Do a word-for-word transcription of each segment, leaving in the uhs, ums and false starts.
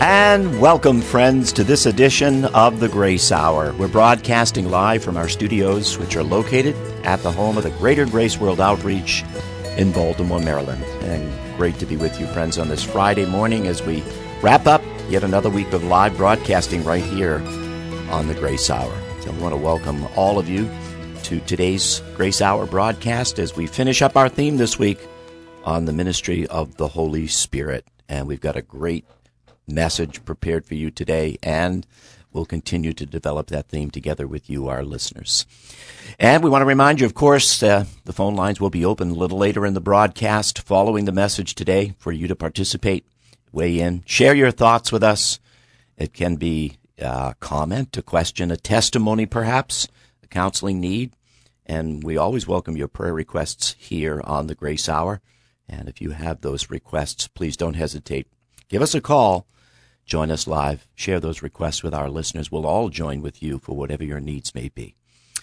And welcome, friends, to this edition of the Grace Hour. We're broadcasting live from our studios, which are located at the home of the Greater Grace World Outreach in Baltimore, Maryland. And great to be with you, friends, on this Friday morning as we wrap up yet another week of live broadcasting right here on the Grace Hour. So we want to welcome all of you to today's Grace Hour broadcast as we finish up our theme this week on the ministry of the Holy Spirit. And we've got a great message prepared for you today, and we'll continue to develop that theme together with you, our listeners. And we want to remind you, of course, uh, the phone lines will be open a little later in the broadcast following the message today for you to participate, weigh in, share your thoughts with us. It can be a comment, a question, a testimony perhaps, a counseling need, and we always welcome your prayer requests here on the Grace Hour. And if you have those requests, please don't hesitate. Give us a call. Join us live. Share those requests with our listeners. We'll all join with you for whatever your needs may be.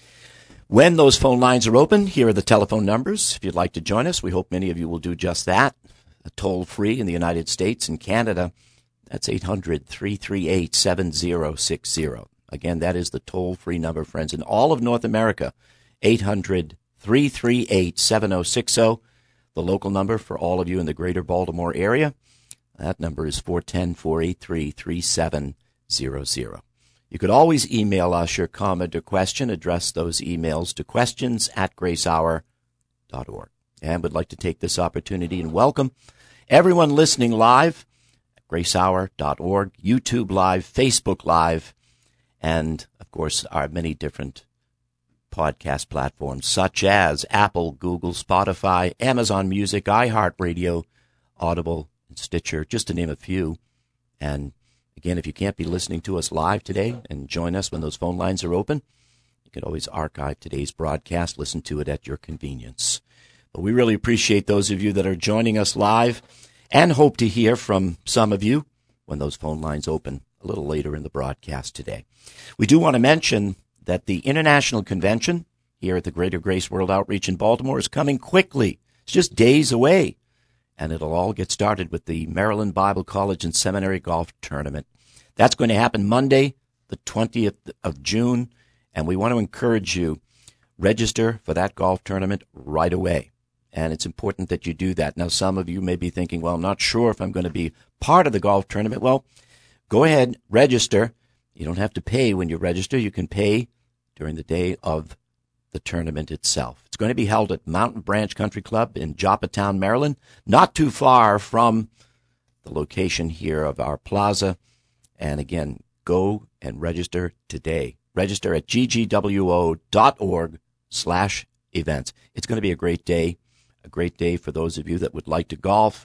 When those phone lines are open, here are the telephone numbers. If you'd like to join us, we hope many of you will do just that. Toll-free in the United States and Canada, that's eight hundred, three three eight, seven zero six zero. Again, that is the toll-free number, friends. In all of North America, eight hundred, three three eight, seven zero six zero. The local number for all of you in the greater Baltimore area, that number is four one zero, four eight three, three seven zero zero. You could always email us your comment or question. Address those emails to questions at gracehour dot org. And would like to take this opportunity and welcome everyone listening live at gracehour dot org, YouTube Live, Facebook Live, and, of course, our many different podcast platforms such as Apple, Google, Spotify, Amazon Music, iHeartRadio, Audible, and Stitcher, just to name a few. And again, if you can't be listening to us live today and join us when those phone lines are open, you can always archive today's broadcast, listen to it at your convenience. But we really appreciate those of you that are joining us live and hope to hear from some of you when those phone lines open a little later in the broadcast today. We do want to mention that the International Convention here at the Greater Grace World Outreach in Baltimore is coming quickly. It's just days away. And it'll all get started with the Maryland Bible College and Seminary Golf Tournament. That's going to happen Monday, the twentieth of June, and we want to encourage you, register for that golf tournament right away. And it's important that you do that. Now, some of you may be thinking, well, I'm not sure if I'm going to be part of the golf tournament. Well, go ahead, register. You don't have to pay when you register. You can pay during the day of the tournament itself. It's going to be held at Mountain Branch Country Club in Joppatown, Maryland, not too far from the location here of our plaza. And again, go and register today. Register at g g w o dot org slash events. It's going to be a great day, a great day for those of you that would like to golf,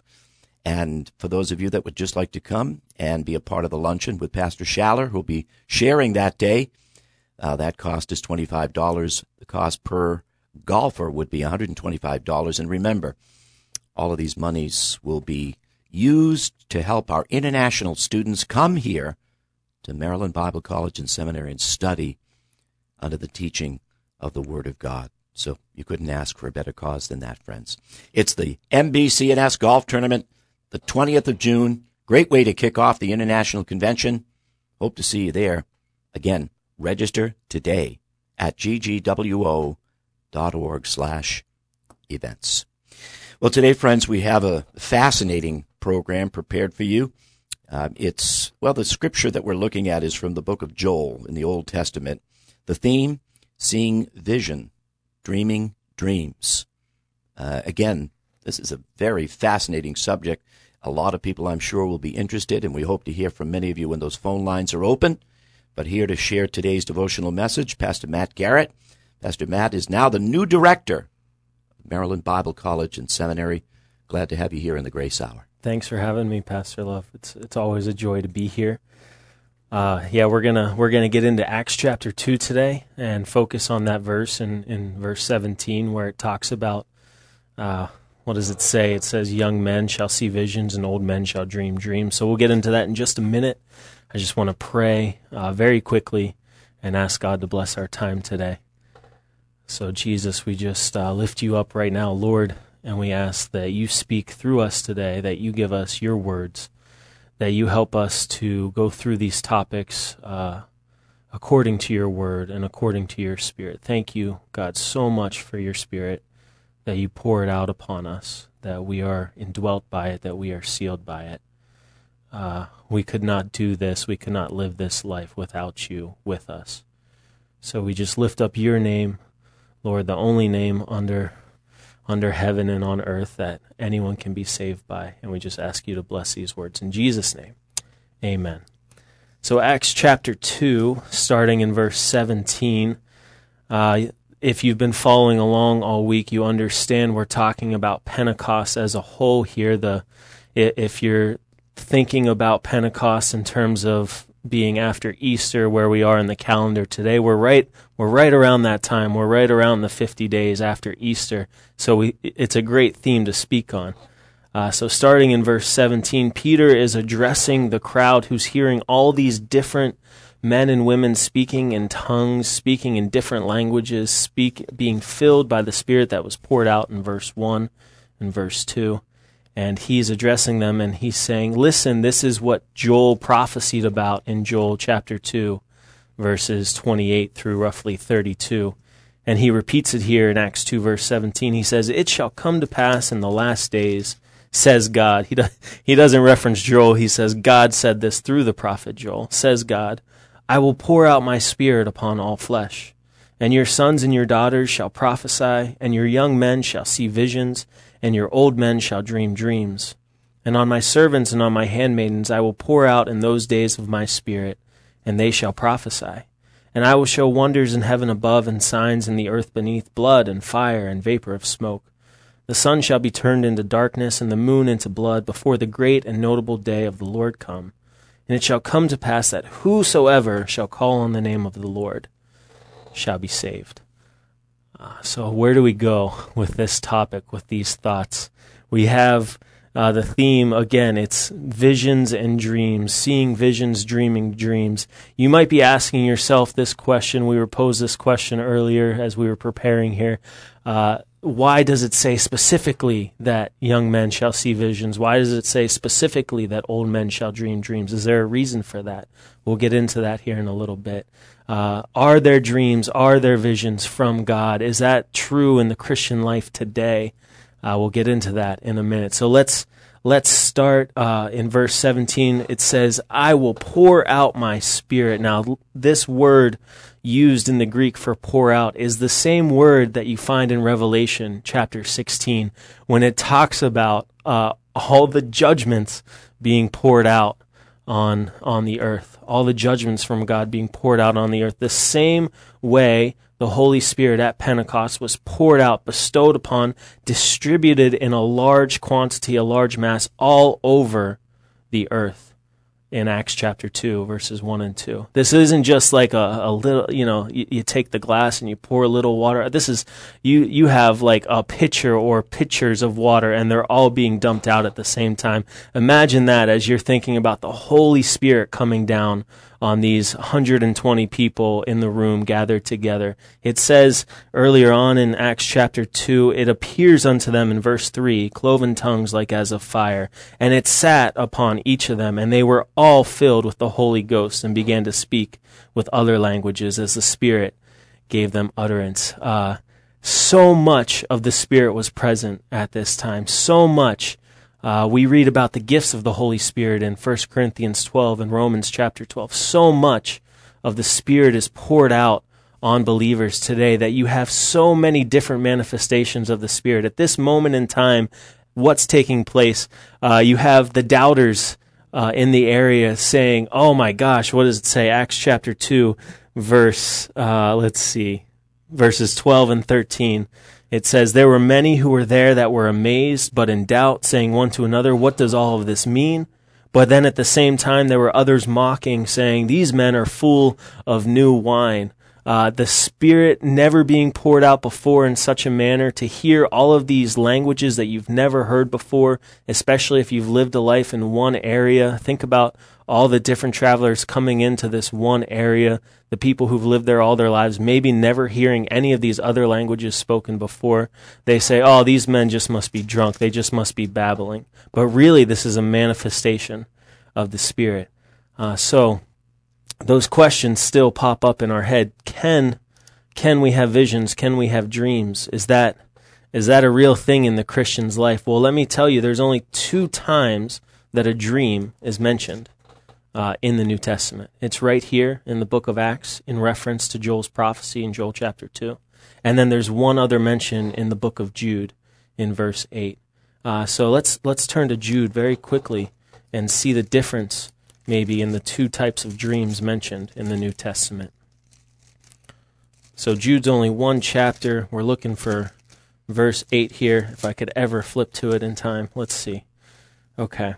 and for those of you that would just like to come and be a part of the luncheon with Pastor Schaller, who'll be sharing that day. Uh, that cost is twenty-five dollars. The cost per golfer would be one hundred twenty-five dollars. And remember, all of these monies will be used to help our international students come here to Maryland Bible College and Seminary and study under the teaching of the Word of God. So you couldn't ask for a better cause than that, friends. It's the M B C N S Golf Tournament, the twentieth of June. Great way to kick off the International Convention. Hope to see you there. Again, register today at g g w o dot org slash events. Well, today, friends, we have a fascinating program prepared for you. Uh, it's, well, the scripture that we're looking at is from the book of Joel in the Old Testament. The theme, seeing vision, dreaming dreams. Uh, again, this is a very fascinating subject. A lot of people, I'm sure, will be interested, and we hope to hear from many of you when those phone lines are open. But here to share today's devotional message, Pastor Matt Garrett. Pastor Matt is now the new director of Maryland Bible College and Seminary. Glad to have you here in the Grace Hour. Thanks for having me, Pastor Love. It's it's always a joy to be here. Uh, yeah, we're gonna we're gonna get into Acts chapter two today and focus on that verse in, in verse seventeen where it talks about uh, what does it say? It says, "Young men shall see visions, and old men shall dream dreams." So we'll get into that in just a minute. I just want to pray uh, very quickly and ask God to bless our time today. So, Jesus, we just uh, lift you up right now, Lord, and we ask that you speak through us today, that you give us your words, that you help us to go through these topics uh, according to your word and according to your Spirit. Thank you, God, so much for your Spirit, that you pour it out upon us, that we are indwelt by it, that we are sealed by it. Uh, we could not do this, we could not live this life without you with us. So we just lift up your name, Lord, the only name under under heaven and on earth that anyone can be saved by. And we just ask you to bless these words. In Jesus' name, amen. So Acts chapter two, starting in verse seventeen, uh, if you've been following along all week, you understand we're talking about Pentecost as a whole here. The if you're thinking about Pentecost in terms of being after Easter, where we are in the calendar today, we're right we're right around that time. We're right around the fifty days after Easter. So we it's a great theme to speak on. Uh, so starting in verse seventeen, Peter is addressing the crowd who's hearing all these different men and women speaking in tongues, speaking in different languages, speak being filled by the Spirit that was poured out in verse one and verse two. And he's addressing them, and he's saying, listen, this is what Joel prophesied about in Joel chapter two, verses twenty-eight through roughly thirty-two. And he repeats it here in Acts two, verse seventeen. He says, it shall come to pass in the last days, says God. He, do, he doesn't reference Joel. He says, God said this through the prophet Joel. Says God, I will pour out my Spirit upon all flesh. And your sons and your daughters shall prophesy, and your young men shall see visions, and your old men shall dream dreams. And on my servants and on my handmaidens I will pour out in those days of my Spirit, and they shall prophesy. And I will show wonders in heaven above and signs in the earth beneath, blood and fire and vapor of smoke. The sun shall be turned into darkness, and the moon into blood, before the great and notable day of the Lord come. And it shall come to pass that whosoever shall call on the name of the Lord shall be saved. Uh, so where do we go with this topic, with these thoughts? We have uh, the theme, again, it's visions and dreams, seeing visions, dreaming dreams. You might be asking yourself this question. We were posed this question earlier as we were preparing here. Uh, why does it say specifically that young men shall see visions? Why does it say specifically that old men shall dream dreams? Is there a reason for that? We'll get into that here in a little bit. Uh, are there dreams? Are there visions from God? Is that true in the Christian life today? Uh, we'll get into that in a minute. So let's let's start uh, in verse seventeen. It says, I will pour out my Spirit. Now, this word used in the Greek for pour out is the same word that you find in Revelation chapter sixteen, when it talks about uh, all the judgments being poured out on on the earth, all the judgments from God being poured out on the earth. The same way the Holy Spirit at Pentecost was poured out, bestowed upon, distributed in a large quantity, a large mass, all over the earth in Acts chapter two, verses one and two. This isn't just like a, a little, you know, you, you take the glass and you pour a little water. This is, you, you have like a pitcher or pitchers of water, and they're all being dumped out at the same time. Imagine that as you're thinking about the Holy Spirit coming down on these one hundred twenty people in the room gathered together. It says earlier on in Acts chapter two, it appears unto them in verse three, cloven tongues like as of fire, and it sat upon each of them, and they were all filled with the Holy Ghost and began to speak with other languages as the Spirit gave them utterance. Uh, so much of the Spirit was present at this time, so much. Uh, we read about the gifts of the Holy Spirit in First Corinthians twelve and Romans chapter twelve. So much of the Spirit is poured out on believers today that you have so many different manifestations of the Spirit. At this moment in time, what's taking place? Uh, you have the doubters uh, in the area saying, oh my gosh, what does it say? Acts chapter two, verse, uh, let's see, verses twelve and thirteen. It says, there were many who were there that were amazed, but in doubt, saying one to another, what does all of this mean? But then at the same time, there were others mocking, saying, these men are full of new wine. Uh, the Spirit never being poured out before in such a manner, to hear all of these languages that you've never heard before, especially if you've lived a life in one area. Think about all the different travelers coming into this one area, the people who've lived there all their lives, maybe never hearing any of these other languages spoken before. They say, oh, these men just must be drunk. They just must be babbling. But really, this is a manifestation of the Spirit. Uh, so those questions still pop up in our head. Can can we have visions? Can we have dreams? Is that is that a real thing in the Christian's life? Well, let me tell you, there's only two times that a dream is mentioned uh, in the New Testament. It's right here in the book of Acts in reference to Joel's prophecy in Joel chapter two. And then there's one other mention in the book of Jude in verse eight. Uh, so let's let's turn to Jude very quickly and see the difference maybe in the two types of dreams mentioned in the New Testament. So Jude's only one chapter. We're looking for verse eight here, if I could ever flip to it in time. Let's see. Okay.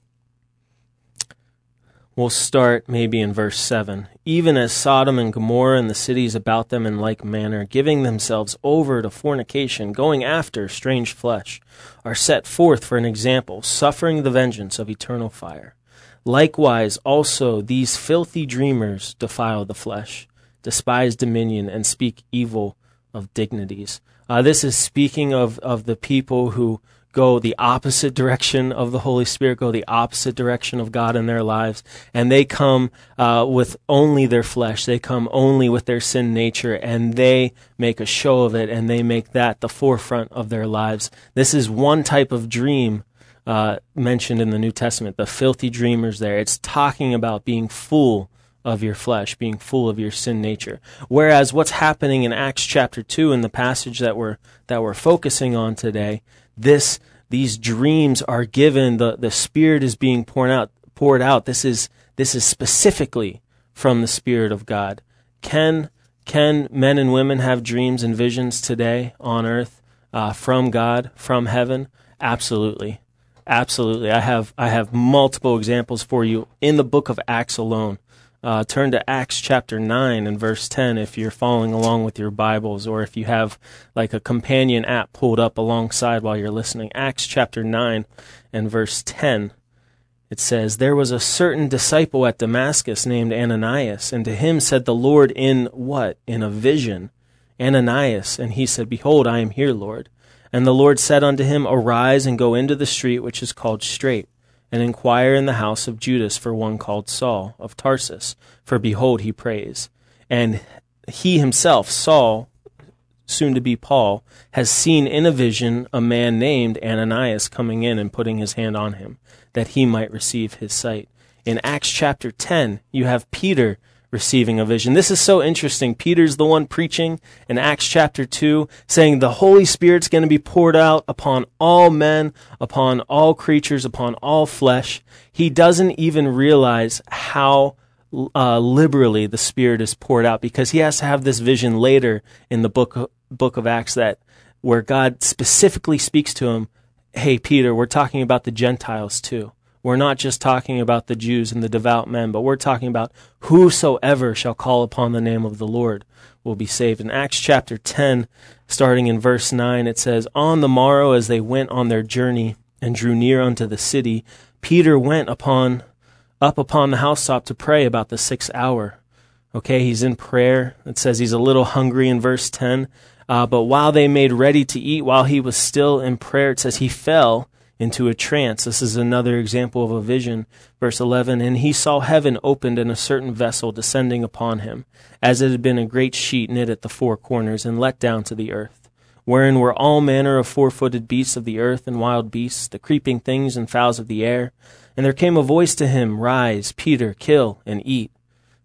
We'll start maybe in verse seven. Even as Sodom and Gomorrah and the cities about them in like manner, giving themselves over to fornication, going after strange flesh, are set forth for an example, suffering the vengeance of eternal fire. Likewise also these filthy dreamers defile the flesh, despise dominion, and speak evil of dignities. Uh, this is speaking of, of the people who go the opposite direction of the Holy Spirit, go the opposite direction of God in their lives, and they come uh, with only their flesh. They come only with their sin nature, and they make a show of it, and they make that the forefront of their lives. This is one type of dream uh, mentioned in the New Testament, the filthy dreamers there. It's talking about being full of your flesh, being full of your sin nature. Whereas what's happening in Acts chapter two in the passage that we're that we're focusing on today, this these dreams are given, the, the Spirit is being poured out poured out. This is this is specifically from the Spirit of God. Can can men and women have dreams and visions today on earth uh, from God, from heaven? Absolutely. Absolutely. I have I have multiple examples for you in the book of Acts alone. Uh, turn to Acts chapter nine and verse ten if you're following along with your Bibles, or if you have like a companion app pulled up alongside while you're listening. Acts chapter nine and verse ten. It says, "There was a certain disciple at Damascus named Ananias, and to him said the Lord in" what? "In a vision, Ananias. And he said, Behold, I am here, Lord. And the Lord said unto him, Arise and go into the street which is called Straight, and inquire in the house of Judas for one called Saul of Tarsus, for behold, he prays. And he himself, Saul, soon to be Paul, has seen in a vision a man named Ananias coming in and putting his hand on him, that he might receive his sight." In Acts chapter ten, you have Peter receiving a vision. This is so interesting. Peter's the one preaching in Acts chapter two, saying the Holy Spirit's going to be poured out upon all men, upon all creatures, upon all flesh. He doesn't even realize how uh, liberally the Spirit is poured out, because he has to have this vision later in the book of, book of Acts that where God specifically speaks to him, "Hey, Peter, we're talking about the Gentiles too. We're not just talking about the Jews and the devout men, but we're talking about whosoever shall call upon the name of the Lord will be saved." In Acts chapter ten, starting in verse nine, it says, "On the morrow as they went on their journey and drew near unto the city, Peter went upon up upon the housetop to pray about the sixth hour." Okay, he's in prayer. It says he's a little hungry in verse ten. Uh, but while they made ready to eat, while he was still in prayer, it says he fell into a trance. This is another example of a vision. Verse eleven, "And he saw heaven opened and a certain vessel descending upon him, as it had been a great sheet knit at the four corners and let down to the earth, wherein were all manner of four-footed beasts of the earth and wild beasts, the creeping things and fowls of the air. And there came a voice to him, Rise, Peter, kill and eat.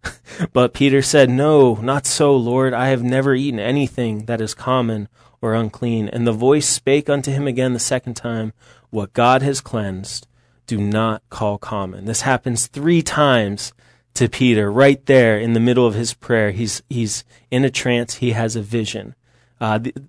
But Peter said, No, not so, Lord. I have never eaten anything that is common or unclean. And the voice spake unto him again the second time, What God has cleansed, do not call common." This happens three times to Peter, right there in the middle of his prayer. He's he's in a trance. He has a vision. Uh, the,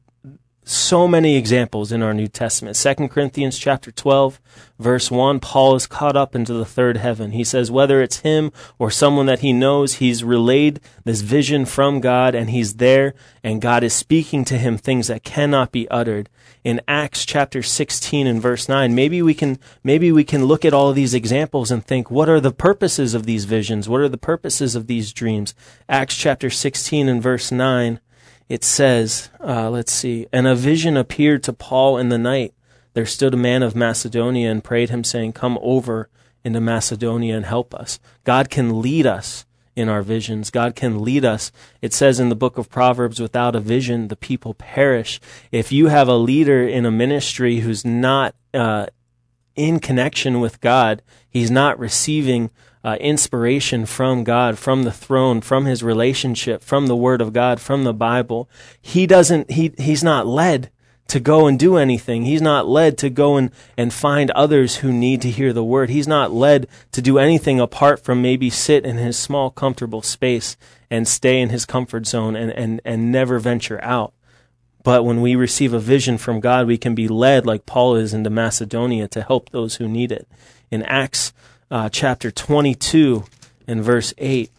so many examples in our New Testament. Second Corinthians chapter twelve, verse one, Paul is caught up into the third heaven. He says whether it's him or someone that he knows, he's relayed this vision from God, and he's there, and God is speaking to him things that cannot be uttered. In Acts chapter sixteen and verse nine, maybe we can maybe we can look at all of these examples and think, what are the purposes of these visions? What are the purposes of these dreams? Acts chapter sixteen and verse nine, it says, uh, let's see, "And a vision appeared to Paul in the night. There stood a man of Macedonia and prayed him, saying, Come over into Macedonia and help us. God can lead us in our visions. God can lead us. It says in the book of Proverbs, without a vision, the people perish. If you have a leader in a ministry who's not uh, in connection with God, he's not receiving uh, inspiration from God, from the throne, from his relationship, from the Word of God, from the Bible, he doesn't, he he's not led to go and do anything. He's not led to go and, and find others who need to hear the word. He's not led to do anything apart from maybe sit in his small, comfortable space and stay in his comfort zone and, and, and never venture out. But when we receive a vision from God, we can be led like Paul is into Macedonia to help those who need it. In Acts uh, chapter twenty-two and verse eight,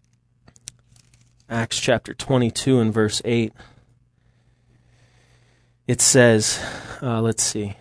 Acts chapter twenty-two and verse eight, it says, uh, let's see.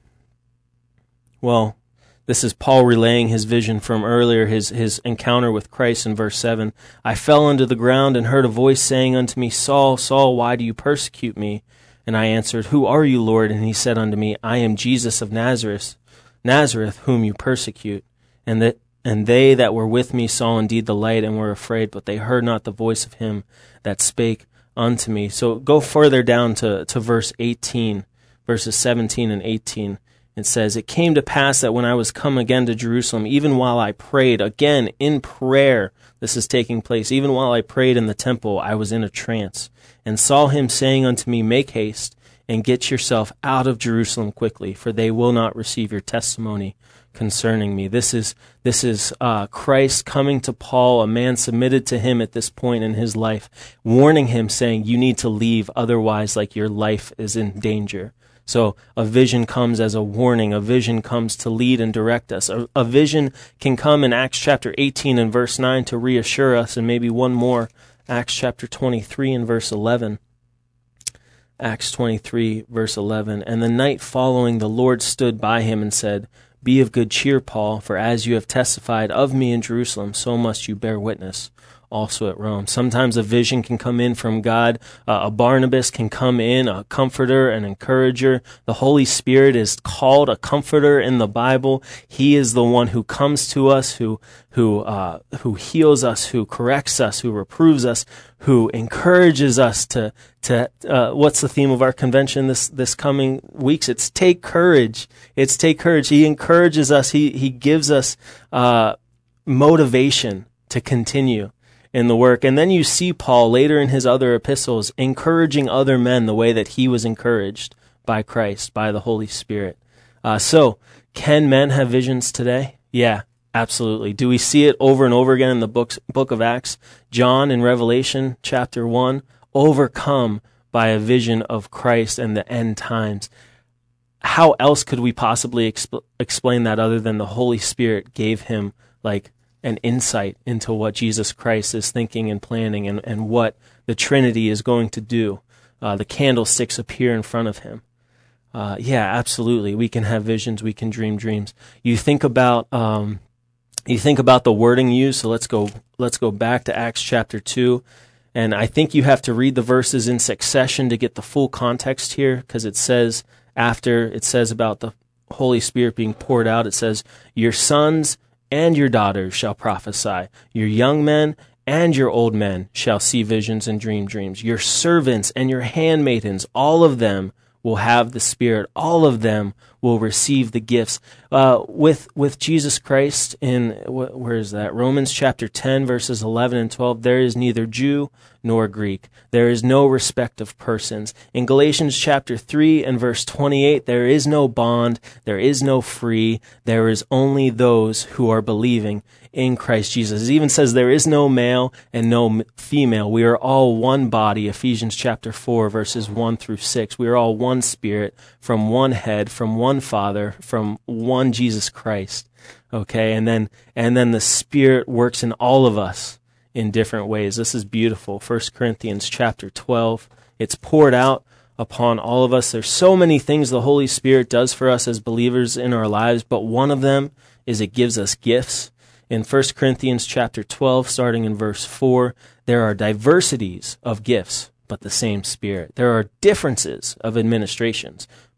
Well, this is Paul relaying his vision from earlier, his, his encounter with Christ in verse seven. I fell unto the ground and heard a voice saying unto me, Saul, Saul, why do you persecute me? And I answered, Who are you, Lord? And he said unto me, I am Jesus of Nazareth, Nazareth, whom you persecute. And that and they that were with me saw indeed the light and were afraid, but they heard not the voice of him that spake unto me. So go further down to, to verse eighteen, verses seventeen and eighteen. It says, It came to pass that when I was come again to Jerusalem, even while I prayed, again in prayer, this is taking place, even while I prayed in the temple, I was in a trance, and saw him saying unto me, Make haste, and get yourself out of Jerusalem quickly, for they will not receive your testimony concerning me. This is this is uh, Christ coming to Paul, a man submitted to him at this point in his life, warning him, saying, you need to leave, otherwise like your life is in danger. So a vision comes as a warning. A vision comes to lead and direct us. A, a vision can come in Acts chapter eighteen and verse nine to reassure us, and maybe one more, Acts chapter twenty-three and verse eleven. Acts twenty-three, verse eleven. And the night following, the Lord stood by him and said, Be of good cheer, Paul, for as you have testified of me in Jerusalem, so must you bear witness also at Rome. Sometimes a vision can come in from God. Uh, a Barnabas can come in, a comforter, an encourager. The Holy Spirit is called a comforter in the Bible. He is the one who comes to us, who who uh, who heals us, who corrects us, who reproves us, who encourages us to to. Uh, what's the theme of our convention this this coming weeks? It's take courage. It's take courage. He encourages us. He he gives us uh, motivation to continue in the work. And then you see Paul later in his other epistles encouraging other men the way that he was encouraged by Christ, by the Holy Spirit. Uh, so, can men have visions today? Yeah, absolutely. Do we see it over and over again in the books, book of Acts? John in Revelation chapter one, overcome by a vision of Christ and the end times. How else could we possibly exp- explain that other than the Holy Spirit gave him like an insight into what Jesus Christ is thinking and planning, and, and what the Trinity is going to do. Uh, the candlesticks appear in front of him. Uh, yeah, absolutely. We can have visions. We can dream dreams. You think about um, you think about the wording used. So let's go let's go back to Acts chapter two, and I think you have to read the verses in succession to get the full context here, because it says after it says about the Holy Spirit being poured out, it says, "Your sons and your daughters shall prophesy. Your young men and your old men shall see visions and dream dreams. Your servants and your handmaidens, all of them will have the Spirit. All of them will receive the gifts." Uh, with with Jesus Christ in, wh- where is that? Romans chapter ten, verses eleven and twelve, there is neither Jew nor Greek. There is no respect of persons. In Galatians chapter three and verse twenty-eight, there is no bond, there is no free, there is only those who are believing in Christ Jesus. It even says there is no male and no female. We are all one body, Ephesians chapter four, verses one through six. We are all one Spirit, from one head, from one Father, from one Jesus Christ. Okay, and then and then the Spirit works in all of us in different ways. This is beautiful. First Corinthians chapter twelve. It's poured out upon all of us. There's so many things the Holy Spirit does for us as believers in our lives, but one of them is it gives us gifts. In First Corinthians chapter twelve, starting in verse four, there are diversities of gifts, but the same Spirit. There are differences of administrations,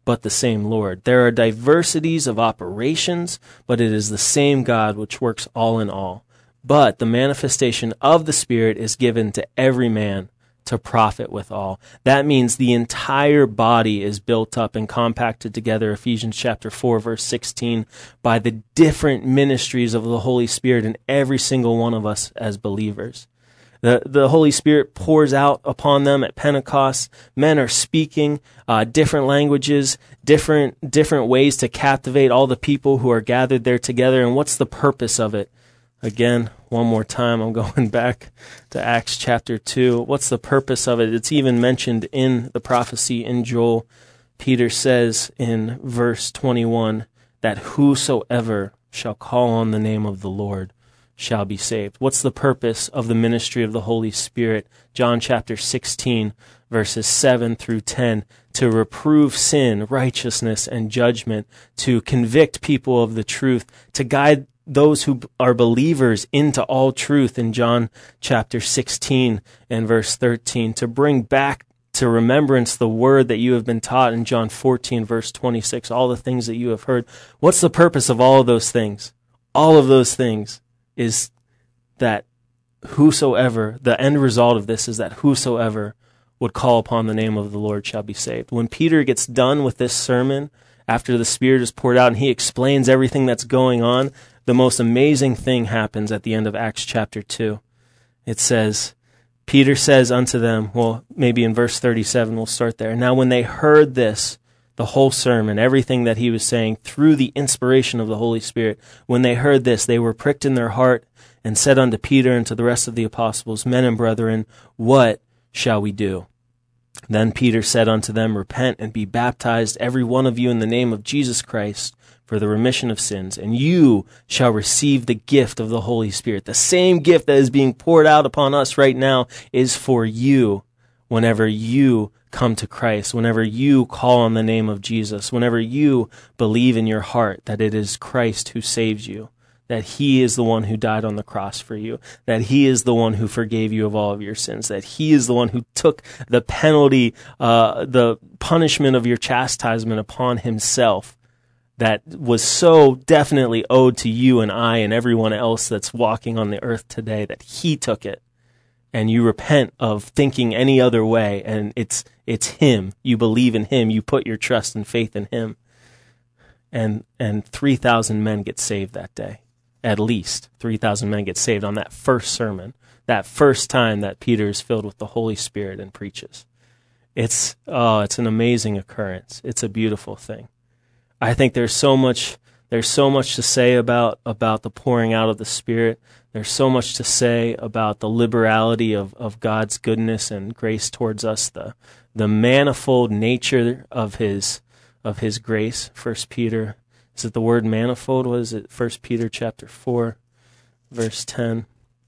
but the same Lord. There are diversities of operations, but it is the same God which works all in all. But the manifestation of the Spirit is given to every man to profit withal. That means the entire body is built up and compacted together, Ephesians chapter four, verse sixteen, by the different ministries of the Holy Spirit in every single one of us as believers. The, the Holy Spirit pours out upon them at Pentecost. Men are speaking uh, different languages, different different ways to captivate all the people who are gathered there together. And what's the purpose of it? Again, one more time, I'm going back to Acts chapter two. What's the purpose of it? It's even mentioned in the prophecy in Joel. Peter says in verse twenty-one that whosoever shall call on the name of the Lord shall be saved. What's the purpose of the ministry of the Holy Spirit? John chapter sixteen, verses seven through ten, to reprove sin, righteousness, and judgment, to convict people of the truth, to guide those who are believers into all truth in John chapter sixteen and verse thirteen, to bring back to remembrance the word that you have been taught in John fourteen, verse twenty-six, all the things that you have heard. What's the purpose of all of those things? All of those things is that whosoever, the end result of this is that whosoever would call upon the name of the Lord shall be saved. When Peter gets done with this sermon, after the Spirit is poured out and he explains everything that's going on, the most amazing thing happens at the end of Acts chapter two. It says, Peter says unto them, well, maybe in verse thirty-seven, we'll start there. Now when they heard this, the whole sermon, everything that he was saying through the inspiration of the Holy Spirit, when they heard this, they were pricked in their heart and said unto Peter and to the rest of the apostles, Men and brethren, what shall we do? Then Peter said unto them, Repent and be baptized, every one of you, in the name of Jesus Christ, for the remission of sins, and you shall receive the gift of the Holy Spirit. The same gift that is being poured out upon us right now is for you whenever you come to Christ, whenever you call on the name of Jesus, whenever you believe in your heart that it is Christ who saves you, that he is the one who died on the cross for you, that he is the one who forgave you of all of your sins, that he is the one who took the penalty, uh, the punishment of your chastisement upon himself, that was so definitely owed to you and I and everyone else that's walking on the earth today, that he took it. And you repent of thinking any other way, and it's it's him. You believe in him. You put your trust and faith in him. And and three thousand men get saved that day. At least three thousand men get saved on that first sermon, that first time that Peter is filled with the Holy Spirit and preaches. It's oh, it's an amazing occurrence. It's a beautiful thing. I think there's so much there's so much to say about about the pouring out of the Spirit. There's so much to say about the liberality of, of God's goodness and grace towards us, the the manifold nature of his of his grace. First Peter, is it the word manifold? What is it? First Peter chapter four, verse ten.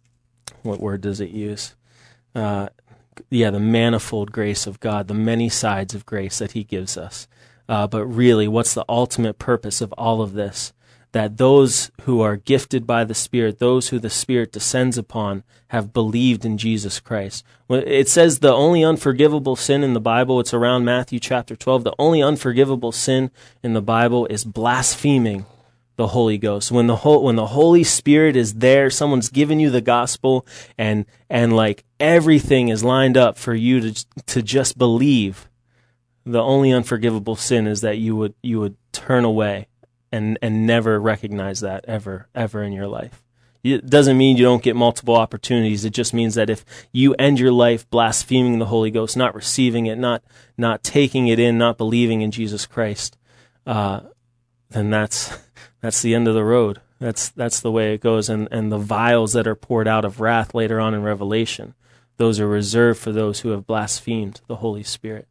What word does it use? Uh, yeah, the manifold grace of God, the many sides of grace that he gives us. Uh, but really, what's the ultimate purpose of all of this? That those who are gifted by the Spirit, those who the Spirit descends upon, have believed in Jesus Christ. It says the only unforgivable sin in the Bible, it's around Matthew chapter twelve, the only unforgivable sin in the Bible is blaspheming the Holy Ghost. When the whole, when the Holy Spirit is there, someone's given you the gospel, and and like everything is lined up for you to to just believe. The only unforgivable sin is that you would you would turn away and and never recognize that ever ever in your life. It doesn't mean you don't get multiple opportunities. It just means that if you end your life blaspheming the Holy Ghost, not receiving it, not not taking it in, not believing in Jesus Christ, uh, then that's that's the end of the road. That's that's the way it goes. And and the vials that are poured out of wrath later on in Revelation, those are reserved for those who have blasphemed the Holy Spirit.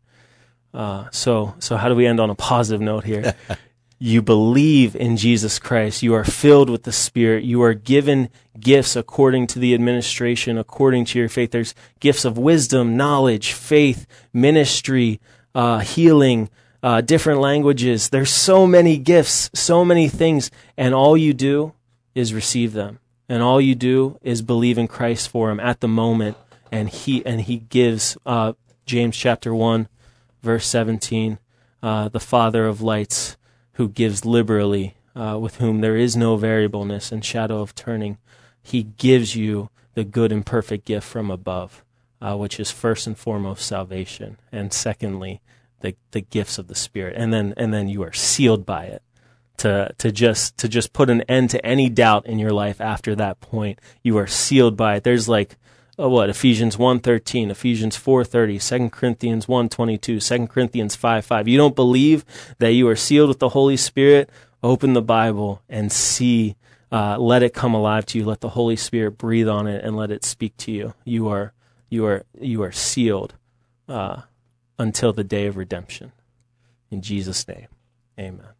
Uh, so, so how do we end on a positive note here? You believe in Jesus Christ. You are filled with the Spirit. You are given gifts according to the administration, according to your faith. There's gifts of wisdom, knowledge, faith, ministry, uh, healing, uh, different languages. There's so many gifts, so many things, and all you do is receive them. And all you do is believe in Christ for them at the moment. And he, and he gives, uh, James chapter one, verse seventeen, uh, the Father of lights, who gives liberally, uh, with whom there is no variableness and shadow of turning. He gives you the good and perfect gift from above, uh, which is first and foremost salvation, and secondly, the the gifts of the Spirit, and then and then you are sealed by it. To to just to just put an end to any doubt in your life after that point, you are sealed by it. There's like oh, what Ephesians one thirteen, Ephesians four thirty, Second Corinthians one twenty-two, Second Corinthians five five. You don't believe that you are sealed with the Holy Spirit? Open the Bible and see. Uh, let it come alive to you. Let the Holy Spirit breathe on it and let it speak to you. You are you are you are sealed uh, until the day of redemption. In Jesus' name, amen.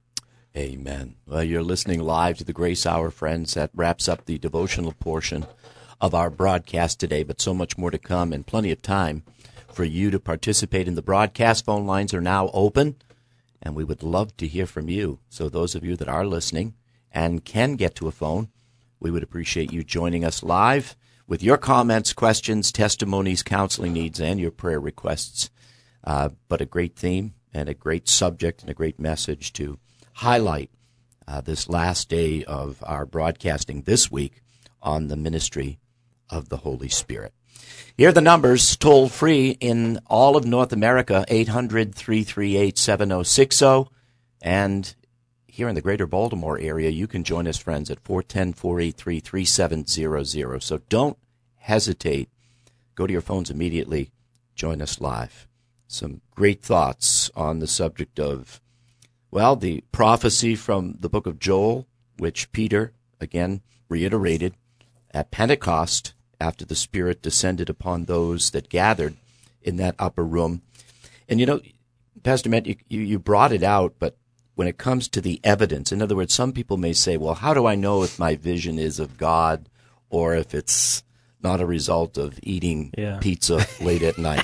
Amen. Well, you're listening live to the Grace Hour, friends. That wraps up the devotional portion of our broadcast today, but so much more to come and plenty of time for you to participate in the broadcast. Phone lines are now open, and we would love to hear from you. So those of you that are listening and can get to a phone, we would appreciate you joining us live with your comments, questions, testimonies, counseling needs, and your prayer requests. Uh, but a great theme and a great subject and a great message to highlight uh, this last day of our broadcasting this week on the ministry of the Holy Spirit. Here are the numbers, toll free in all of North America, eight hundred, three three eight, seven oh six oh. And here in the greater Baltimore area, you can join us, friends, at four one zero, four eight three, three seven zero zero. So don't hesitate. Go to your phones immediately. Join us live. Some great thoughts on the subject of Well, the prophecy from the book of Joel, which Peter, again, reiterated at Pentecost after the Spirit descended upon those that gathered in that upper room. And, you know, Pastor Matt, you, you brought it out, but when it comes to the evidence, in other words, some people may say, well, how do I know if my vision is of God or if it's not a result of eating yeah. pizza late at night?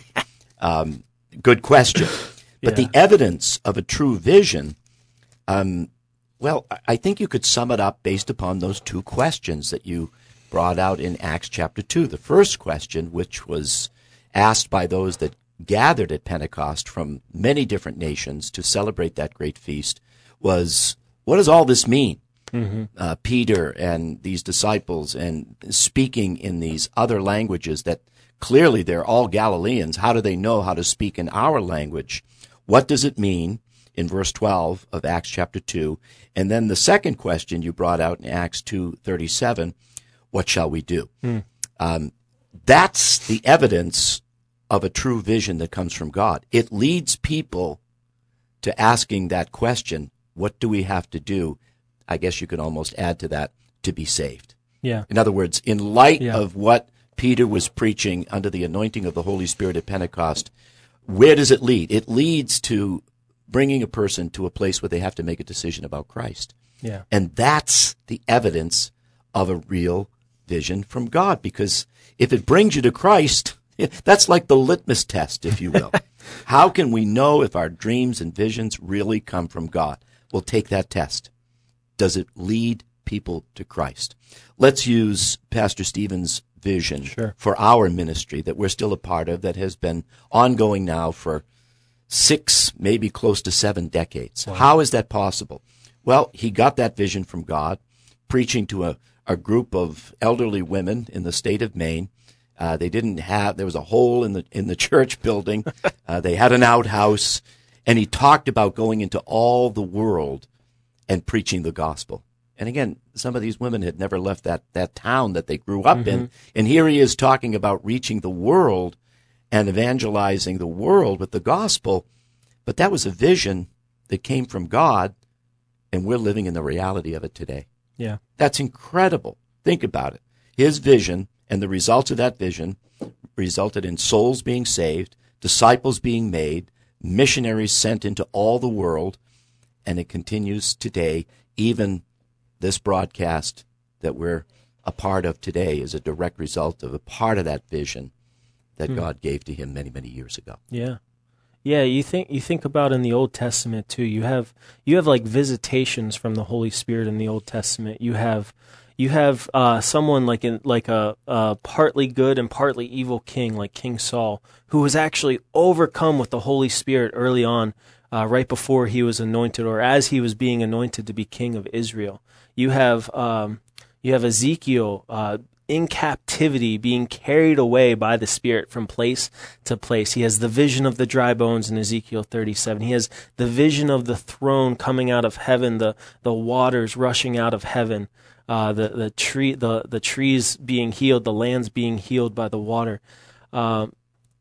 Um, good question. But yeah. the evidence of a true vision, um, well, I think you could sum it up based upon those two questions that you brought out in Acts chapter two. The first question, which was asked by those that gathered at Pentecost from many different nations to celebrate that great feast, was, what does all this mean? Mm-hmm. Uh, Peter and these disciples and speaking in these other languages that clearly they're all Galileans. How do they know how to speak in our language? What does it mean in verse twelve of Acts chapter two? And then the second question you brought out in Acts two thirty-seven, what shall we do? Mm. Um, that's the evidence of a true vision that comes from God. It leads people to asking that question, what do we have to do? I guess you could almost add to that, to be saved. Yeah. In other words, in light yeah. of what Peter was preaching under the anointing of the Holy Spirit at Pentecost, where does it lead? It leads to bringing a person to a place where they have to make a decision about Christ. Yeah. And that's the evidence of a real vision from God, because if it brings you to Christ, that's like the litmus test, if you will. How can we know if our dreams and visions really come from God? Well, take that test. Does it lead people to Christ? Let's use Pastor Stephen's vision sure. for our ministry that we're still a part of, that has been ongoing now for six, maybe close to seven decades. Wow. How is that possible? Well, he got that vision from God, preaching to a, a group of elderly women in the state of Maine. Uh, they didn't have, there was a hole in the in the church building. Uh, they had an outhouse, and he talked about going into all the world and preaching the gospel. And again, some of these women had never left that, that town that they grew up mm-hmm. in. And here he is talking about reaching the world and evangelizing the world with the gospel. But that was a vision that came from God, and we're living in the reality of it today. Yeah. That's incredible. Think about it. His vision and the results of that vision resulted in souls being saved, disciples being made, missionaries sent into all the world, and it continues today. Even this broadcast that we're a part of today is a direct result of a part of that vision that hmm. God gave to him many, many years ago. Yeah. Yeah, you think you think about in the Old Testament too. You have you have like visitations from the Holy Spirit in the Old Testament. You have you have uh, someone like in like a, a partly good and partly evil king, like King Saul, who was actually overcome with the Holy Spirit early on uh, right before he was anointed, or as he was being anointed to be king of Israel. You have um, you have Ezekiel uh, in captivity, being carried away by the Spirit from place to place. He has the vision of the dry bones in Ezekiel thirty-seven. He has the vision of the throne coming out of heaven, the the waters rushing out of heaven, uh, the the tree the the trees being healed, the lands being healed by the water. Um,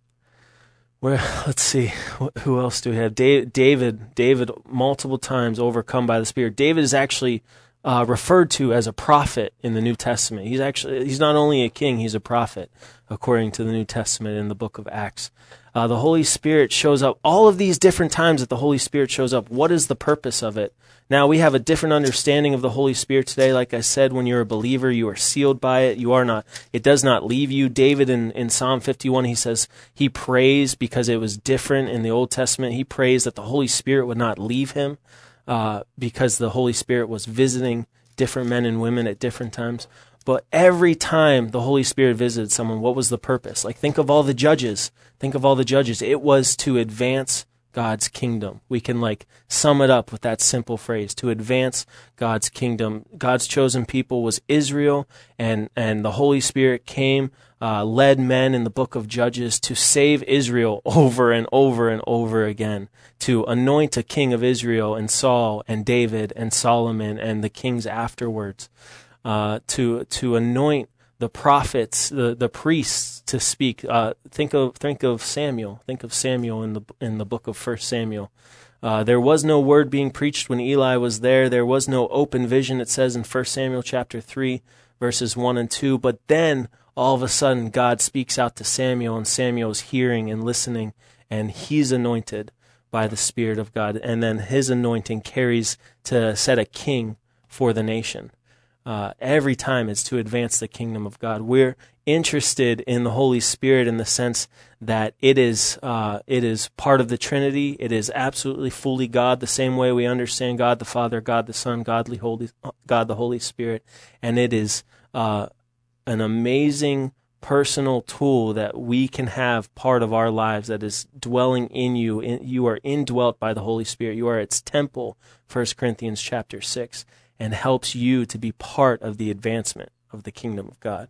where let's see, who else do we have? David, David, multiple times overcome by the Spirit. David is actually Uh, referred to as a prophet in the New Testament. He's actually, he's not only a king, he's a prophet, according to the New Testament in the book of Acts. Uh, the Holy Spirit shows up, all of these different times that the Holy Spirit shows up. What is the purpose of it? Now, we have a different understanding of the Holy Spirit today. Like I said, when you're a believer, you are sealed by it. You are not, it does not leave you. David in, in Psalm fifty-one, he says he prays because it was different in the Old Testament. He prays that the Holy Spirit would not leave him. Uh, because the Holy Spirit was visiting different men and women at different times. But every time the Holy Spirit visited someone, what was the purpose? Like, think of all the judges. Think of all the judges. It was to advance God's kingdom. We can, like, sum it up with that simple phrase, to advance God's kingdom. God's chosen people was Israel, and, and the Holy Spirit came, uh, led men in the book of Judges to save Israel over and over and over again, to anoint a king of Israel and Saul and David and Solomon and the kings afterwards, uh, to to anoint the prophets, the, the priests to speak. Uh, think of think of Samuel. Think of Samuel in the in the book of First Samuel. Uh, there was no word being preached when Eli was there. There was no open vision, it says in First Samuel chapter three, verses one and two. But then all of a sudden God speaks out to Samuel, and Samuel's hearing and listening, and he's anointed by the Spirit of God. And then his anointing carries to set a king for the nation. Uh, every time it's to advance the kingdom of God. We're interested in the Holy Spirit in the sense that it is uh, it is part of the Trinity. It is absolutely fully God, the same way we understand God the Father, God the Son, God the Holy, God the Holy Spirit. And it is uh, an amazing personal tool that we can have part of our lives that is dwelling in you. In, you are indwelt by the Holy Spirit. You are its temple, First Corinthians chapter six. And helps you to be part of the advancement of the kingdom of God.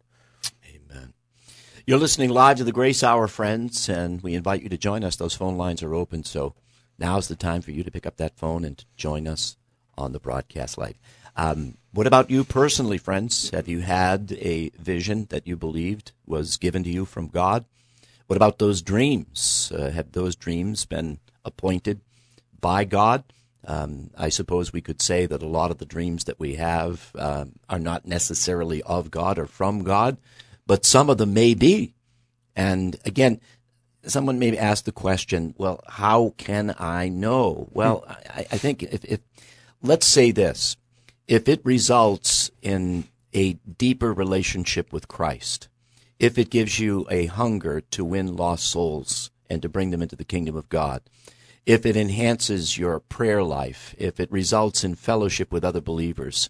Amen. You're listening live to the Grace Hour, friends, and we invite you to join us. Those phone lines are open, so now's the time for you to pick up that phone and to join us on the broadcast live. Um, what about you personally, friends? Have you had a vision that you believed was given to you from God? What about those dreams? Uh, have those dreams been appointed by God? Um, I suppose we could say that a lot of the dreams that we have uh, are not necessarily of God or from God, but some of them may be. And again, someone may ask the question, well, how can I know? Well, I, I think if, if, let's say this, if it results in a deeper relationship with Christ, if it gives you a hunger to win lost souls and to bring them into the kingdom of God, if it enhances your prayer life, if it results in fellowship with other believers,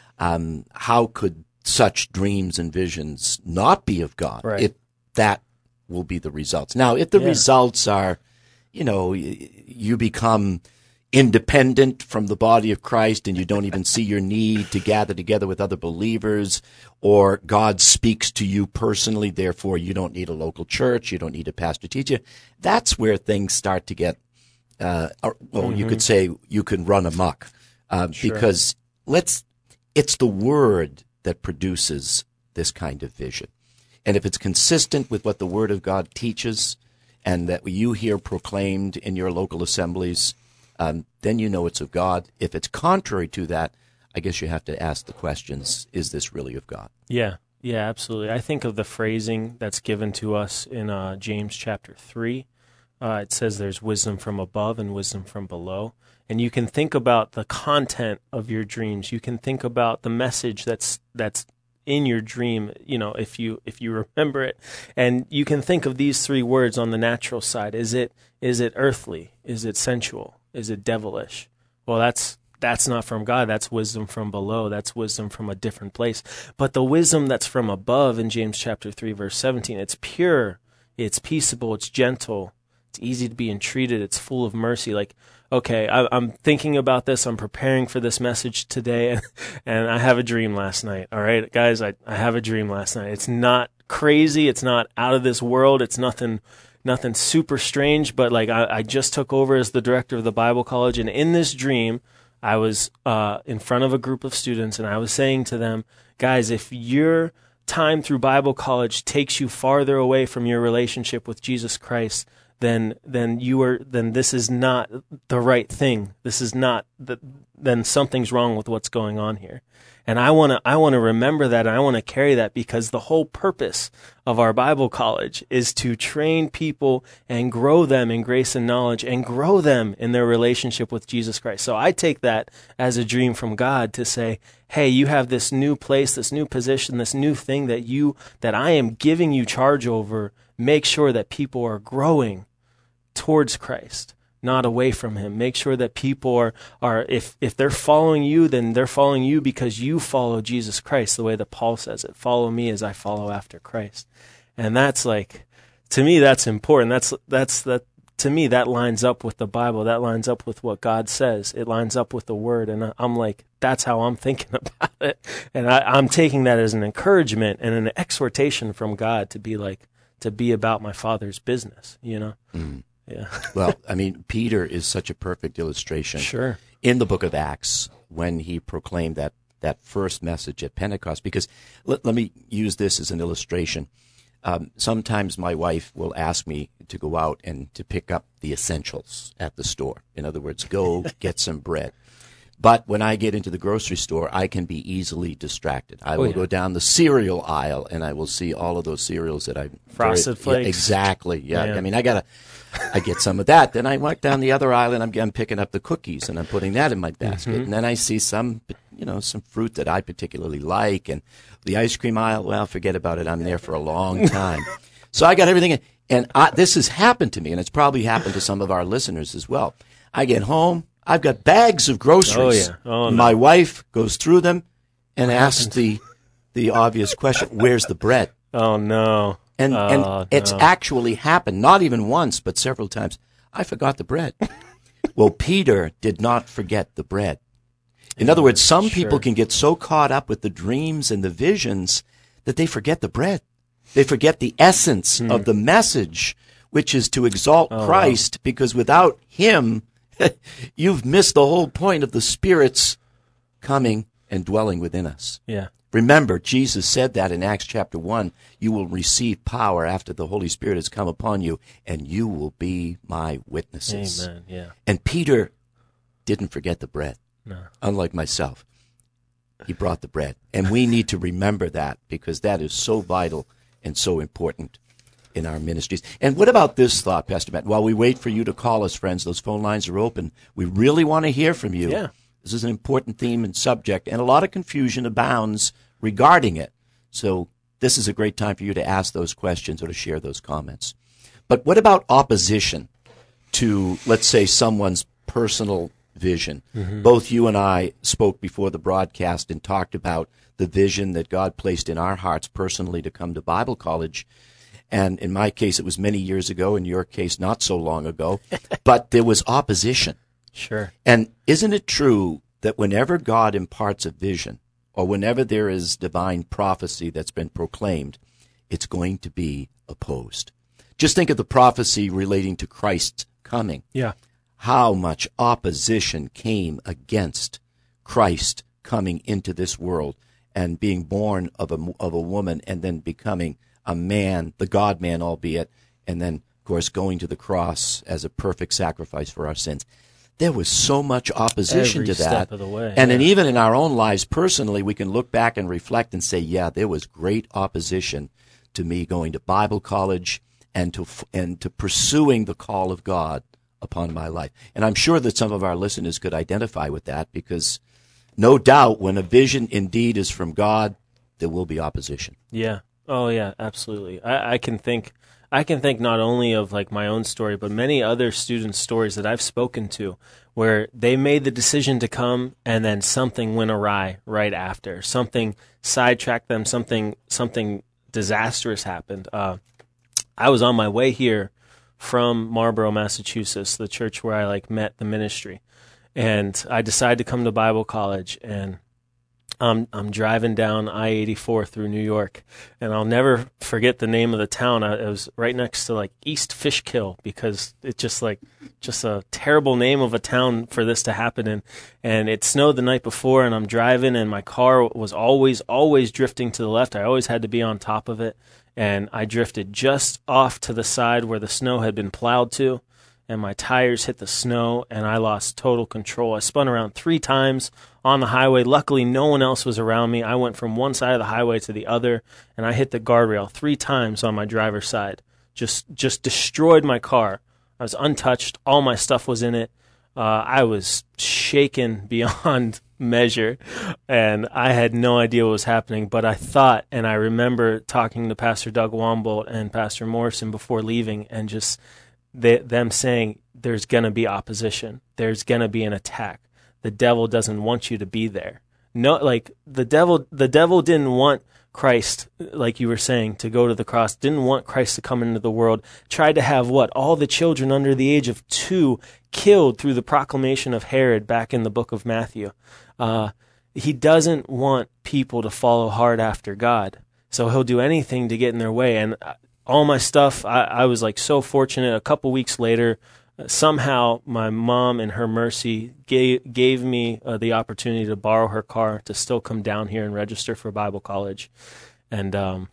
um, how could such dreams and visions not be of God? Right. If that will be the results. Now, if the yeah. results are, you know, you become independent from the body of Christ and you don't even see your need to gather together with other believers, or God speaks to you personally, therefore you don't need a local church, you don't need a pastor to teach you, that's where things start to get Uh, or, well, mm-hmm. you could say you can run amok, uh, sure. because let's, it's the Word that produces this kind of vision. And if it's consistent with what the Word of God teaches and that you hear proclaimed in your local assemblies, um, then you know it's of God. If it's contrary to that, I guess you have to ask the questions, is this really of God? Yeah, yeah, absolutely. I think of the phrasing that's given to us in uh, James chapter three. Uh, it says there's wisdom from above and wisdom from below. And you can think about the content of your dreams. You can think about the message that's that's in your dream, you know, if you if you remember it. And you can think of these three words on the natural side. Is it is it earthly? Is it sensual? Is it devilish? Well, that's that's not from God. That's wisdom from below. That's wisdom from a different place. But the wisdom that's from above in James chapter three, verse seventeen, it's pure, it's peaceable, it's gentle, It's easy to be entreated. It's full of mercy. Like, okay, I, I'm thinking about this. I'm preparing for this message today, and, and I have a dream last night. All right, guys, I, I have a dream last night. It's not crazy. It's not out of this world. It's nothing nothing super strange, but like I, I just took over as the director of the Bible college, and in this dream, I was uh, in front of a group of students, and I was saying to them, guys, if your time through Bible college takes you farther away from your relationship with Jesus Christ, then then you are then this is not the right thing. This is not the, then something's wrong with what's going on here. And I want to I want to remember that, and I want to carry that, because the whole purpose of our Bible college is to train people and grow them in grace and knowledge and grow them in their relationship with Jesus Christ. So I take that as a dream from God to say, hey, you have this new place, this new position, this new thing that you that I am giving you charge over. Make sure that people are growing towards Christ, not away from him. Make sure that people are, are if, if they're following you, then they're following you because you follow Jesus Christ, the way that Paul says it. Follow me as I follow after Christ. And that's like, to me, that's important. That's, that's, that, to me, that lines up with the Bible. That lines up with what God says. It lines up with the Word. And I'm like, that's how I'm thinking about it. And I, I'm taking that as an encouragement and an exhortation from God to be like, to be about my Father's business, you know? Mm. Yeah. Well, I mean, Peter is such a perfect illustration. Sure. In the book of Acts, when he proclaimed that, that first message at Pentecost, because let, let me use this as an illustration. Um, sometimes my wife will ask me to go out and to pick up the essentials at the store. In other words, go get some bread. But when I get into the grocery store, I can be easily distracted. I will oh, yeah. go down the cereal aisle, and I will see all of those cereals that I Frosted very, Flakes. Yeah, exactly. Yeah. yeah. I mean, I gotta, I get some of that. Then I walk down the other aisle, and I'm, I'm picking up the cookies, and I'm putting that in my basket. Mm-hmm. And then I see some, you know, some fruit that I particularly like, and the ice cream aisle. Well, forget about it. I'm there for a long time. So I got everything in. And I, this has happened to me, and it's probably happened to some of our listeners as well. I get home. I've got bags of groceries. Oh, yeah. Oh, no. My wife goes through them and asks the the obvious question, where's the bread? Oh, no. And, oh, and no. it's actually happened, not even once, but several times. I forgot the bread. Well, Peter did not forget the bread. In other words, some sure. people can get so caught up with the dreams and the visions that they forget the bread. They forget the essence hmm. of the message, which is to exalt oh, Christ, wow. because without him, you've missed the whole point of the Spirit's coming and dwelling within us. Yeah. Remember, Jesus said that in Acts chapter one, you will receive power after the Holy Spirit has come upon you, and you will be my witnesses. Amen, yeah. And Peter didn't forget the bread, no. unlike myself. He brought the bread. And we need to remember that, because that is so vital and so important in our ministries. And what about this thought, Pastor Matt? While we wait for you to call us, friends, those phone lines are open. We really want to hear from you. Yeah. This is an important theme and subject, and a lot of confusion abounds regarding it. So this is a great time for you to ask those questions or to share those comments. But what about opposition to, let's say, someone's personal vision? Mm-hmm. Both you and I spoke before the broadcast and talked about the vision that God placed in our hearts personally to come to Bible college. And in my case, it was many years ago. In your case, not so long ago. But there was opposition. Sure. And isn't it true that whenever God imparts a vision, or whenever there is divine prophecy that's been proclaimed, it's going to be opposed? Just think of the prophecy relating to Christ's coming. Yeah. How much opposition came against Christ coming into this world and being born of a, of a woman and then becoming a man, the God-man albeit, and then, of course, going to the cross as a perfect sacrifice for our sins. There was so much opposition Every to that. Step of the way, and yeah. then even in our own lives personally, we can look back and reflect and say, yeah, there was great opposition to me going to Bible college and to and to pursuing the call of God upon my life. And I'm sure that some of our listeners could identify with that, because no doubt when a vision indeed is from God, there will be opposition. Yeah. Oh yeah, absolutely. I, I can think, I can think not only of like my own story, but many other students' stories that I've spoken to, where they made the decision to come and then something went awry right after. Something sidetracked them. Something, something disastrous happened. Uh, I was on my way here from Marlborough, Massachusetts, the church where I like met the ministry. And I decided to come to Bible college, and I'm I'm driving down I eighty-four through New York, and I'll never forget the name of the town. I, it was right next to like East Fishkill, because it's just like just a terrible name of a town for this to happen in. And it snowed the night before, and I'm driving, and my car was always always drifting to the left. I always had to be on top of it, and I drifted just off to the side where the snow had been plowed to, and my tires hit the snow, and I lost total control. I spun around three times on the highway. Luckily, no one else was around me. I went from one side of the highway to the other, and I hit the guardrail three times on my driver's side. Just just destroyed my car. I was untouched. All my stuff was in it. Uh, I was shaken beyond measure, and I had no idea what was happening. But I thought, and I remember talking to Pastor Doug Wombolt and Pastor Morrison before leaving, and just they, them saying, there's going to be opposition. There's going to be an attack. The devil doesn't want you to be there. No, like the devil, the devil didn't want Christ, like you were saying, to go to the cross, didn't want Christ to come into the world, tried to have what? All the children under the age of two killed through the proclamation of Herod back in the book of Matthew. Uh, he doesn't want people to follow hard after God. So he'll do anything to get in their way. And all my stuff, I, I was like so fortunate. A couple weeks later, somehow my mom in her mercy gave, gave me uh, the opportunity to borrow her car to still come down here and register for Bible college. And um,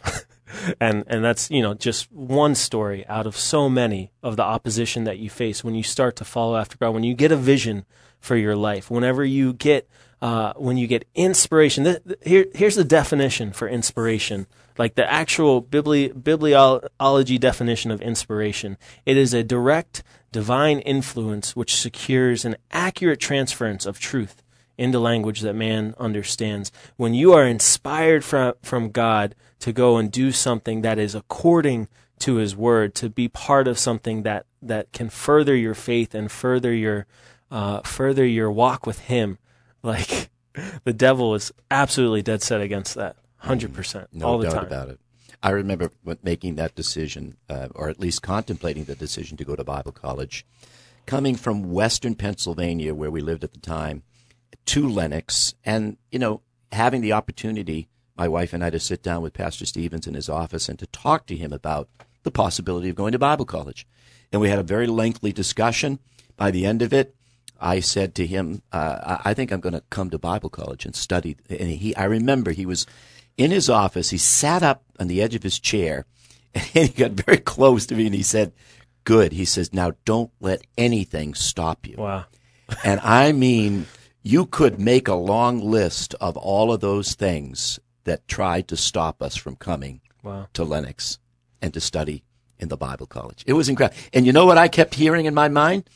and and that's, you know, just one story out of so many of the opposition that you face when you start to follow after God, when you get a vision for your life, whenever you get uh, when you get inspiration. Th- th- here, here's the definition for inspiration. Like the actual bibli- bibliology definition of inspiration. It is a direct divine influence which secures an accurate transference of truth into language that man understands. When you are inspired from, from God to go and do something that is according to his word, to be part of something that, that can further your faith and further your uh, further your walk with him, like the devil is absolutely dead set against that. one hundred percent, no all the doubt time. about it. I remember making that decision, uh, or at least contemplating the decision to go to Bible college, coming from Western Pennsylvania, where we lived at the time, to Lenox, and, you know, having the opportunity, my wife and I, to sit down with Pastor Stevens in his office and to talk to him about the possibility of going to Bible college. And we had a very lengthy discussion. By the end of it, I said to him, uh, I think I'm going to come to Bible college and study. And he, I remember he was in his office. He sat up on the edge of his chair, and he got very close to me, and he said, good. He says, now don't let anything stop you. Wow. And I mean, you could make a long list of all of those things that tried to stop us from coming Wow. to Lenox and to study in the Bible college. It was incredible. And you know what I kept hearing in my mind?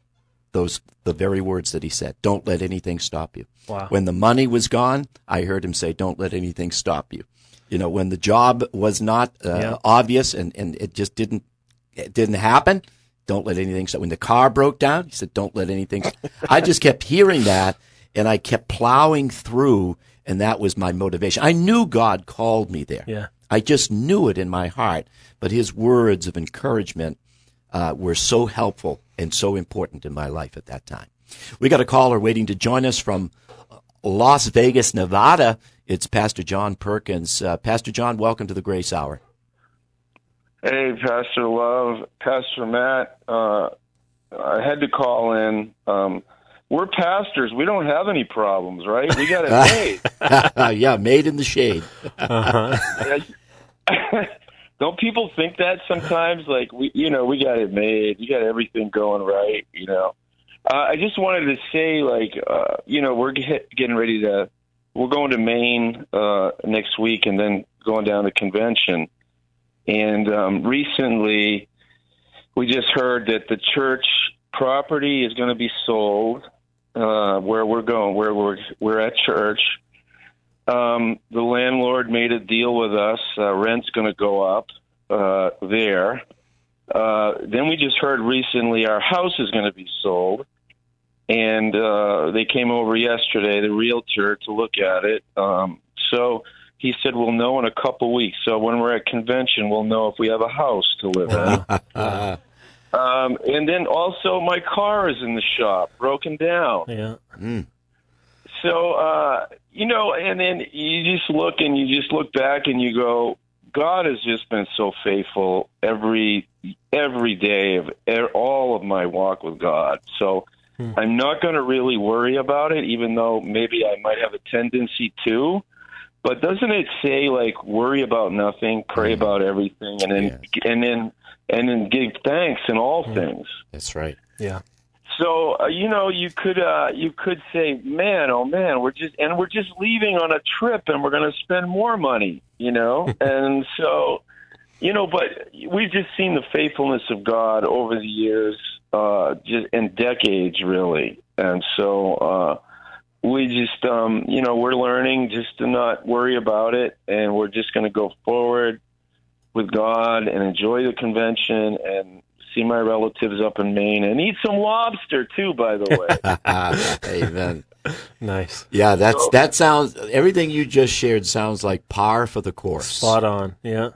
Those, the very words that he said, don't let anything stop you. Wow. When the money was gone, I heard him say, don't let anything stop you. You know, when the job was not uh, Yeah. obvious and, and it just didn't, it didn't happen, don't let anything stop. When the car broke down, he said, don't let anything stop. I just kept hearing that, and I kept plowing through, and that was my motivation. I knew God called me there. Yeah. I just knew it in my heart, but his words of encouragement uh, were so helpful and so important in my life at that time. We got a caller waiting to join us from Las Vegas, Nevada. It's Pastor John Perkins. Uh, Pastor John, welcome to the Grace Hour. Hey, Pastor Love, Pastor Matt. Uh, I had to call in. Um, we're pastors. We don't have any problems, right? We got it made. Yeah, made in the shade. Uh-huh. Don't people think that sometimes? Like, we, you know, we got it made. We got everything going right, you know. Uh, I just wanted to say, like, uh, you know, we're get, getting ready to, we're going to Maine uh, next week and then going down to convention. And um, recently, we just heard that the church property is going to be sold uh, where we're going, where we're we're at church. Um, the landlord made a deal with us. Uh, rent's going to go up uh, there. Uh, then we just heard recently our house is going to be sold. And uh, they came over yesterday, the realtor, to look at it. Um, so he said we'll know in a couple weeks. So when we're at convention, we'll know if we have a house to live in. and then also my car is in the shop, broken down. Yeah. Mm. So, uh, you know, and then you just look and you just look back and you go, God has just been so faithful every every day of all of my walk with God. So hmm. I'm not going to really worry about it, even though maybe I might have a tendency to. But doesn't it say, like, worry about nothing, pray mm-hmm. about everything, and then yes. and then and then give thanks in all mm-hmm. things? That's right. Yeah. So uh, you know, you could uh, you could say, man, oh man, we're just and we're just leaving on a trip, and we're going to spend more money, you know. And so, you know, but we've just seen the faithfulness of God over the years, uh, just in decades, really. And so uh, we just, um, you know, we're learning just to not worry about it, and we're just going to go forward with God and enjoy the convention and see my relatives up in Maine and eat some lobster too, by the way. Amen. Nice. Yeah, that's so, that sounds. Everything you just shared sounds like par for the course. Spot on. Yeah.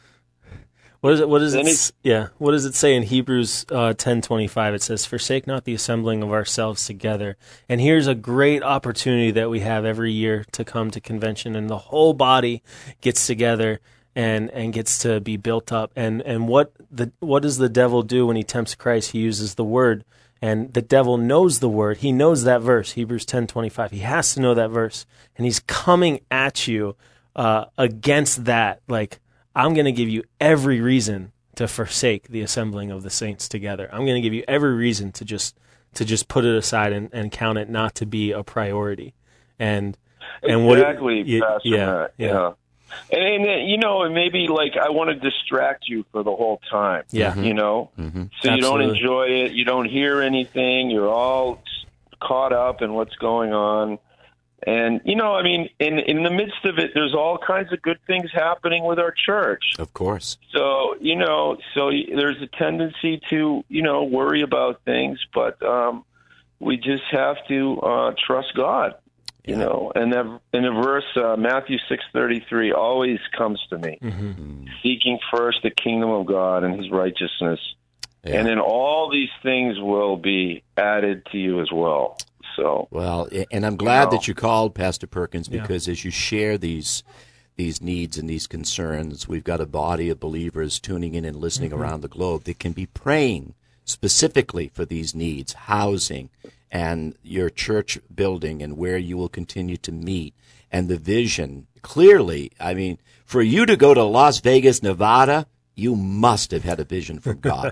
What is it? What does it? Yeah. What does it say in Hebrews uh, ten twenty five? It says, "Forsake not the assembling of ourselves together." And here's a great opportunity that we have every year to come to convention, and the whole body gets together and and gets to be built up. And and what the what does the devil do when he tempts Christ? He uses the word, and the devil knows the word. He knows that verse, Hebrews ten twenty five. He has to know that verse, and he's coming at you uh, against that. Like, I'm going to give you every reason to forsake the assembling of the saints together. I'm going to give you every reason to just to just put it aside and, and count it not to be a priority. And and exactly, what it, Pastor yeah, Matt, yeah. yeah. And, and, you know, and maybe, like, I want to distract you for the whole time. Yeah. You know? Mm-hmm. So you Absolutely. don't enjoy it. You don't hear anything. You're all caught up in what's going on. And, you know, I mean, in in the midst of it, there's all kinds of good things happening with our church. Of course. So, you know, so there's a tendency to, you know, worry about things. But um, we just have to uh, trust God. You know, and that, in a verse, uh, Matthew six thirty three always comes to me, mm-hmm. seeking first the kingdom of God and His righteousness, yeah. and then all these things will be added to you as well. So, well, and I'm glad you know. that you called, Pastor Perkins, because yeah. as you share these these needs and these concerns, we've got a body of believers tuning in and listening mm-hmm. around the globe that can be praying specifically for these needs, housing, and your church building and where you will continue to meet, and the vision. Clearly, I mean, for you to go to Las Vegas, Nevada, you must have had a vision from God.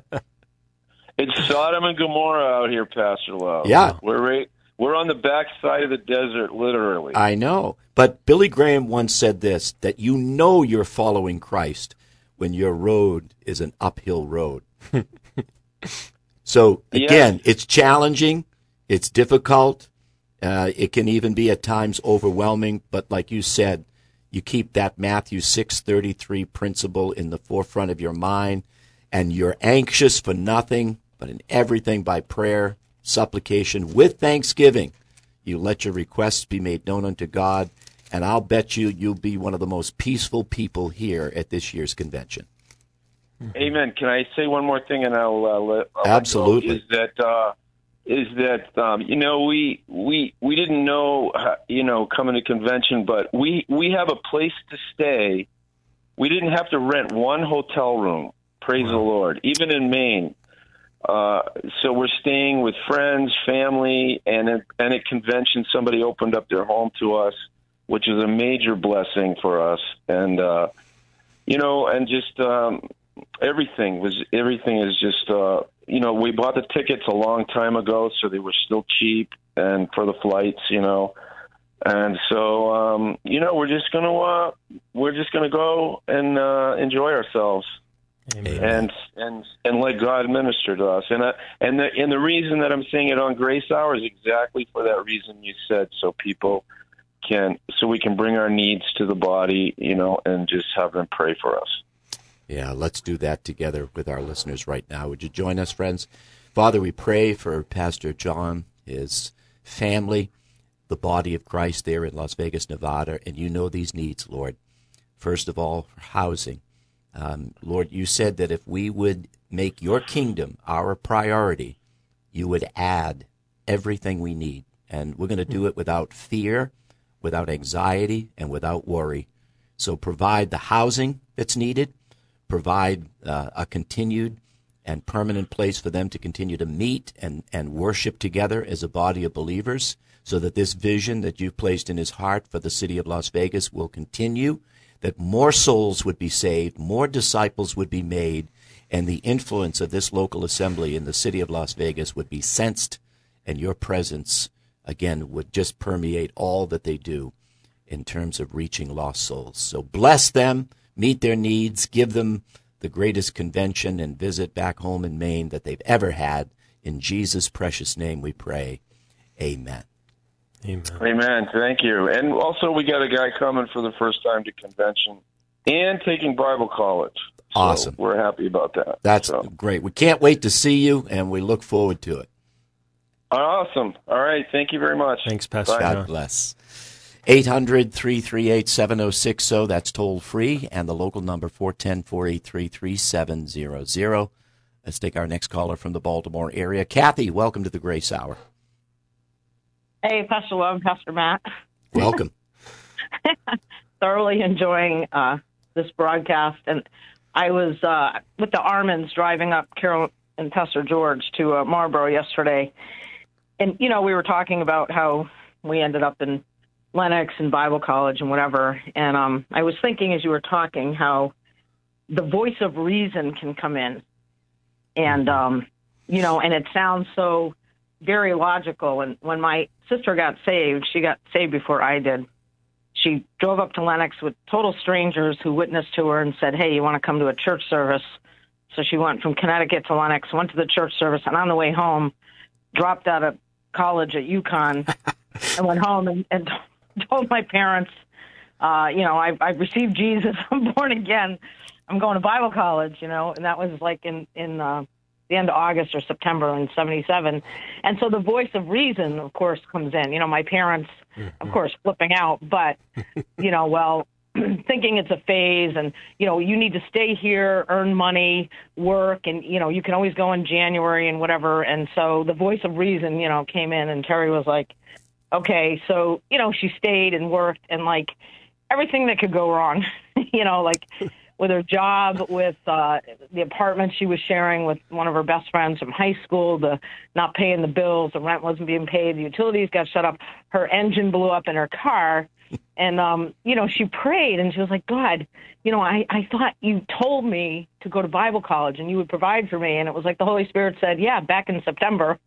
It's Sodom and Gomorrah out here, Pastor Love. Yeah. We're right, we're on the backside of the desert, literally. I know. But Billy Graham once said this, that you know you're following Christ when your road is an uphill road. So, again, yes. It's challenging. It's difficult. Uh, it can even be at times overwhelming. But like you said, you keep that Matthew six thirty-three principle in the forefront of your mind, and you're anxious for nothing, but in everything by prayer, supplication, with thanksgiving. You let your requests be made known unto God, and I'll bet you you'll be one of the most peaceful people here at this year's convention. Amen. Can I say one more thing, and I'll uh, let I'll Absolutely. Let go? Is that uh, is that um, you know we we we didn't know uh, you know coming to convention, but we we have a place to stay. We didn't have to rent one hotel room. Praise wow. the Lord. Even in Maine. Uh, so we're staying with friends, family, and at, and at convention, somebody opened up their home to us, which is a major blessing for us. And uh, you know, and just. Um, Everything was everything is just uh, you know, we bought the tickets a long time ago, so they were still cheap, and for the flights, you know, and so um, you know we're just gonna uh, we're just gonna go and uh, enjoy ourselves, Amen. and and and let God minister to us, and uh, and the and the reason that I'm saying it on Grace Hour is exactly for that reason you said, so people can so we can bring our needs to the body, you know, and just have them pray for us. Yeah, let's do that together with our listeners right now. Would you join us, friends? Father, we pray for Pastor John, his family, the body of Christ there in Las Vegas, Nevada, and you know these needs, Lord. First of all, for housing. Um, Lord, you said that if we would make your kingdom our priority, you would add everything we need. And we're going to do it without fear, without anxiety, and without worry. So provide the housing that's needed, provide uh, a continued and permanent place for them to continue to meet and, and worship together as a body of believers, so that this vision that you've placed in his heart for the city of Las Vegas will continue, that more souls would be saved, more disciples would be made, and the influence of this local assembly in the city of Las Vegas would be sensed, and your presence, again, would just permeate all that they do in terms of reaching lost souls. So bless them, meet their needs, give them the greatest convention and visit back home in Maine that they've ever had. In Jesus' precious name we pray. Amen. Amen. Amen. Thank you. And also, we got a guy coming for the first time to convention and taking Bible college. So awesome. We're happy about that. That's so. great. We can't wait to see you, and we look forward to it. Awesome. All right. Thank you very much. Thanks, Pastor. Bye. God John. bless. eight hundred, three three eight, seven oh six zero. That's toll free. And the local number, four one zero, four eight three, three seven zero zero. Let's take our next caller from the Baltimore area. Kathy, welcome to the Grace Hour. Hey, Pastor Love, Pastor Matt. Welcome. Thoroughly enjoying uh, this broadcast. And I was uh, with the Armans driving up Carol and Pastor George to uh, Marlboro yesterday. And, you know, we were talking about how we ended up in Lenox and Bible college and whatever. And um, I was thinking as you were talking how the voice of reason can come in. And, um, you know, and it sounds so very logical. And when my sister got saved, she got saved before I did. She drove up to Lenox with total strangers who witnessed to her and said, hey, you want to come to a church service? So she went from Connecticut to Lenox, went to the church service, and on the way home, dropped out of college at UConn and went home and, and told my parents, uh, you know, I, I received Jesus. I'm born again. I'm going to Bible college, you know, and that was like in, in uh, the end of August or September in seventy-seven. And so the voice of reason, of course, comes in. You know, my parents, of course, flipping out, but, you know, well, thinking it's a phase and, you know, you need to stay here, earn money, work, and, you know, you can always go in January and whatever. And so the voice of reason, you know, came in and Terry was like, okay, so, you know, she stayed and worked and like everything that could go wrong, you know, like with her job, with uh, the apartment she was sharing with one of her best friends from high school, the not paying the bills, the rent wasn't being paid, the utilities got shut up, her engine blew up in her car. And, um, you know, she prayed and she was like, God, you know, I, I thought you told me to go to Bible college and you would provide for me. And it was like the Holy Spirit said, yeah, back in September.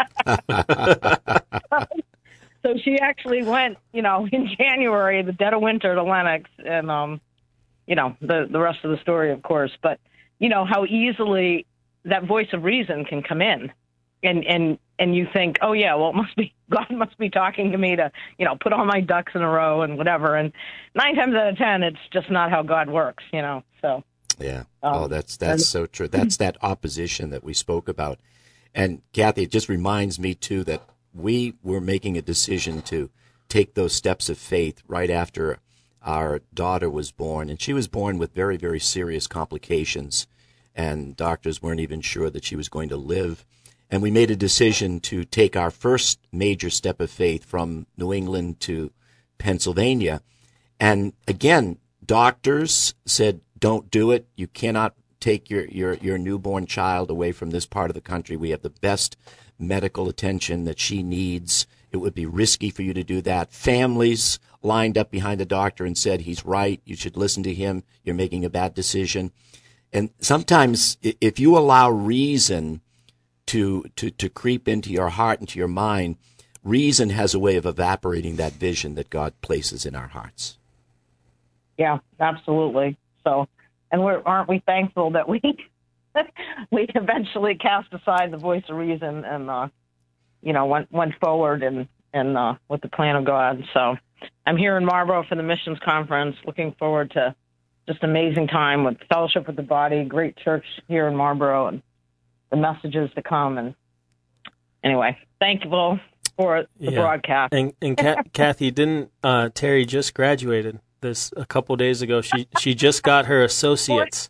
So she actually went, you know, in January, the dead of winter, to Lenox. And, um, you know, the, the rest of the story, of course. But, you know, how easily that voice of reason can come in. And, and, and you think, oh, yeah, well, it must be, God must be talking to me to, you know, put all my ducks in a row and whatever. And nine times out of ten, it's just not how God works, you know, so. Yeah. Um, oh, that's that's so true. That's that opposition that we spoke about. And, Kathy, it just reminds me, too, that we were making a decision to take those steps of faith right after our daughter was born. And she was born with very, very serious complications. And doctors weren't even sure that she was going to live. And we made a decision to take our first major step of faith from New England to Pennsylvania. And again, doctors said, don't do it. You cannot take your, your, your newborn child away from this part of the country. We have the best medical attention that she needs. It would be risky for you to do that. Families lined up behind the doctor and said, he's right. You should listen to him. You're making a bad decision. And sometimes if you allow reason to, to, to creep into your heart and to your mind, reason has a way of evaporating that vision that God places in our hearts. Yeah, absolutely. So, and we're, aren't we thankful that we we eventually cast aside the voice of reason and, uh, you know, went went forward and, and uh, with the plan of God. So I'm here in Marlboro for the missions conference, looking forward to just amazing time with fellowship with the body, great church here in Marlboro, and the messages to come. And anyway, thankful for the yeah. broadcast. And, and Kathy, didn't uh, Terry just graduated this a couple days ago? She she just got her associates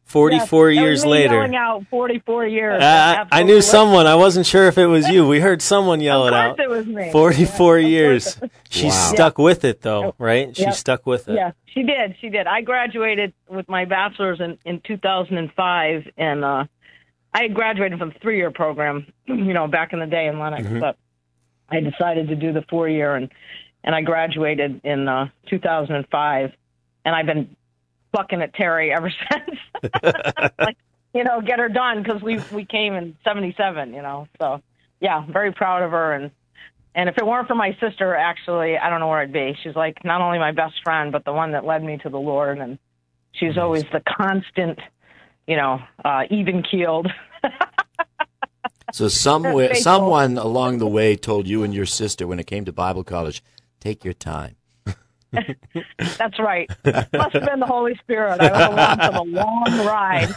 forty-four yes, years that was me later. Yelling out forty-four years. Uh, I knew someone. I wasn't sure if it was you. We heard someone yell of it out. Of course it was me. forty-four yeah, years. She Wow. stuck with it, though, right? She Yep. stuck with it. Yeah, she did. She did. I graduated with my bachelor's in, in two thousand five, and uh, I had graduated from the three-year program, you know, back in the day in Lenox, Mm-hmm. but I decided to do the four-year, and, and I graduated in uh, two thousand five, and I've been bucking at Terry ever since. Like, you know, get her done, because we we came in seventy-seven, you know. So, yeah, very proud of her. And, and if it weren't for my sister, actually, I don't know where I'd be. She's like not only my best friend, but the one that led me to the Lord. And she's nice. Always the constant, you know, uh, even-keeled. So somewhere, someone along the way told you and your sister when it came to Bible college, take your time. That's right. Must have been the Holy Spirit. I was along for the long ride.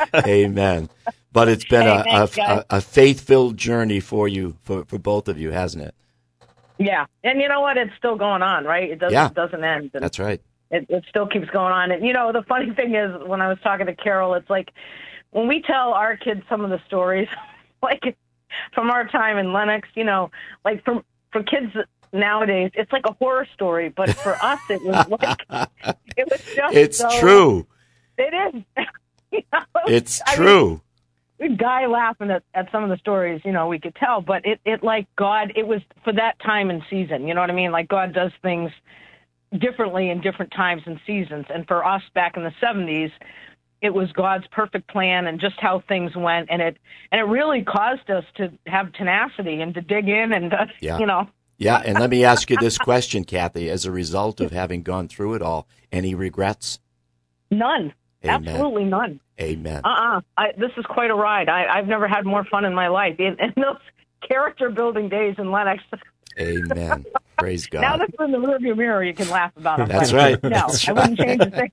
Amen. But it's been hey, a, thanks, a, a faith-filled journey for you, for, for both of you, hasn't it? Yeah. And you know what? It's still going on, right? It doesn't, yeah. it doesn't end. And that's right. It, it still keeps going on. And, you know, the funny thing is, when I was talking to Carol, it's like when we tell our kids some of the stories, like from our time in Lenox, you know, like from for kids nowadays, it's like a horror story, but for us, it was like it was just. It's so, true. It is. You know, it's I true. Mean, we'd die laughing at, at some of the stories, you know, we could tell, but it, it like God, it was for that time and season. You know what I mean? Like God does things differently in different times and seasons, and for us back in the seventies. It was God's perfect plan and just how things went, and it and it really caused us to have tenacity and to dig in and uh, yeah. you know. Yeah, and let me ask you this question, Kathy: as a result of having gone through it all, any regrets? None, Amen. Absolutely none. Amen. Uh uh This is quite a ride. I, I've never had more fun in my life. In, in those character building days in Lenox. Amen. Praise God. Now that's in the rearview mirror, you can laugh about it. That's right. No, That's I right. wouldn't change a thing.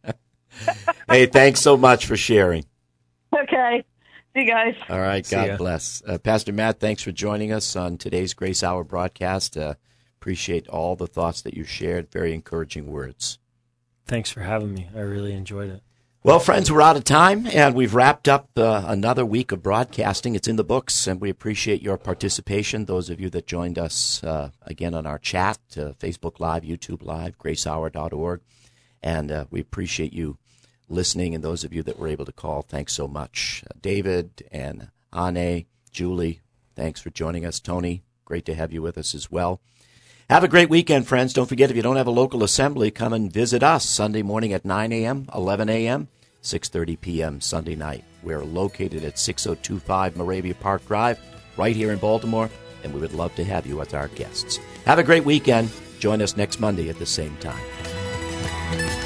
Hey, thanks so much for sharing. Okay. See you guys. All right. See God ya. bless. Uh, Pastor Matt, thanks for joining us on today's Grace Hour broadcast. Uh, appreciate all the thoughts that you shared. Very encouraging words. Thanks for having me. I really enjoyed it. Well, friends, we're out of time, and we've wrapped up uh, another week of broadcasting. It's in the books, and we appreciate your participation. Those of you that joined us, uh, again, on our chat, uh, Facebook Live, YouTube Live, grace hour dot org. And uh, we appreciate you listening, and those of you that were able to call, thanks so much. Uh, David and Anne, Julie, thanks for joining us. Tony, great to have you with us as well. Have a great weekend, friends. Don't forget, if you don't have a local assembly, come and visit us Sunday morning at nine a.m., eleven a.m., six thirty p.m. Sunday night. We're located at six oh two five Moravia Park Drive, right here in Baltimore, and we would love to have you as our guests. Have a great weekend. Join us next Monday at the same time.